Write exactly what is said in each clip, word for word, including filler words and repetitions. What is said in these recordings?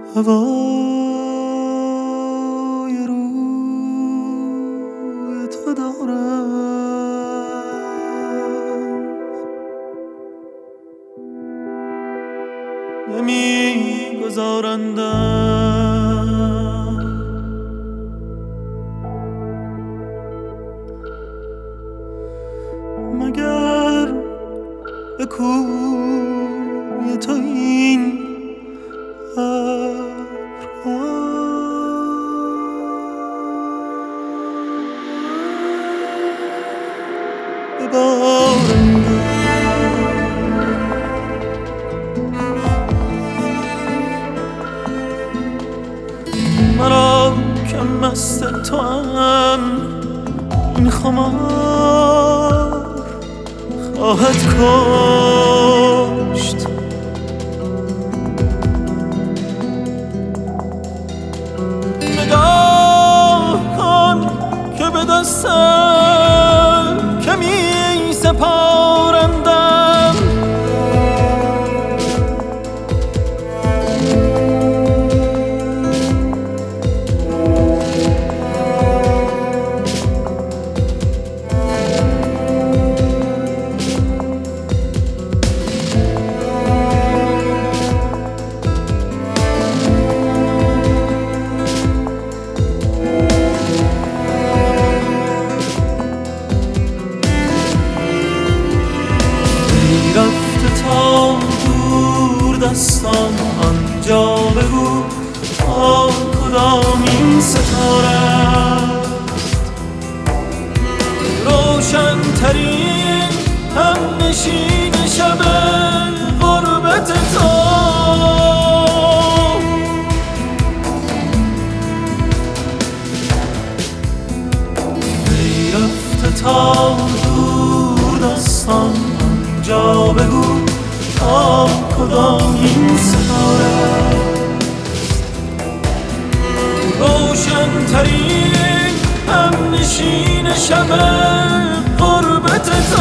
هوای روی تو دارم، نمی گذارندم مگر به کوی تو این مرا که مست تو هم این خمار خواهد کشت. نگاه کن که به دستم که می سپارندم، دستان آنجا بگو تا کدام این ستاره است روشن ترین هم نشین شب غربت تو. ای رفته تا دور دستان آنجا بگو تا کدام این ستاره روشن ترین هم نشین شب غربت تو.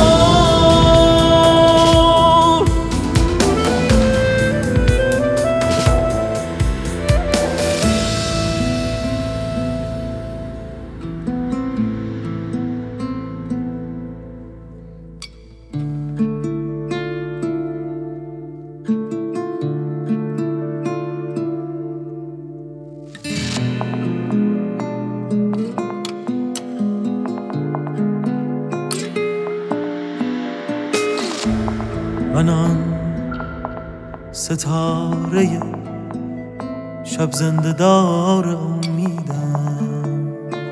من آن ستاره شب زنده دار امیدم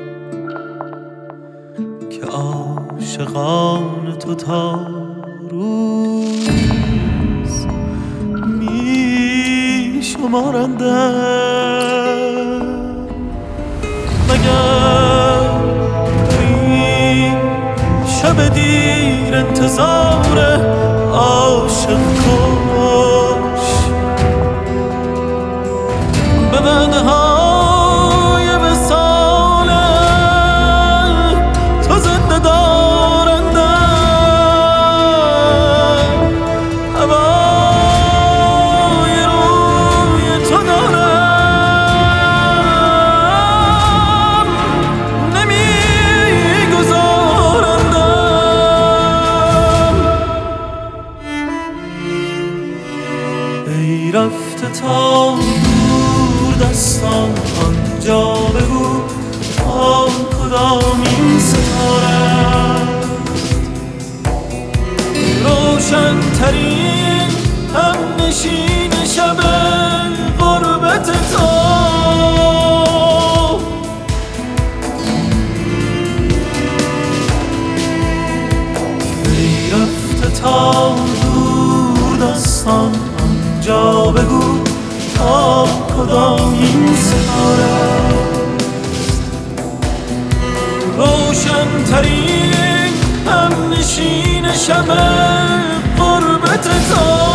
که عاشقان تو تا روز می شمارندم. مگر این شب دیر انتظار عاشق کش به بدهای وصال تو زنده دارندم. هوای روی تو دارم، نمی گذارندم. ای رفته تا دور دستان آنجا بگو تا کدام این ستاره است روشن ترین هم نشین شب غربت تو. ای رفته تا دور دستان آنجا بگو تا کدام این ستاره است روشن ترین هم نشین شب غربت تو.